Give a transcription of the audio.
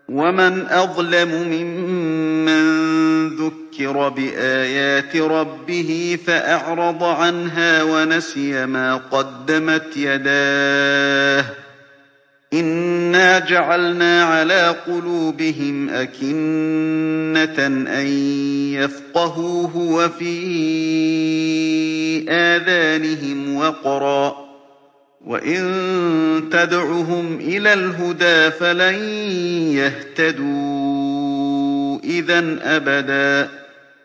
ومن أظلم ممن ذكر بآيات ربه فأعرض عنها ونسي ما قدمت يداه إنا جعلنا على قلوبهم أكنة أن يفقهوه وفي آذانهم وقرا وإن تدعهم إلى الهدى فلن يهتدوا إذا أبدا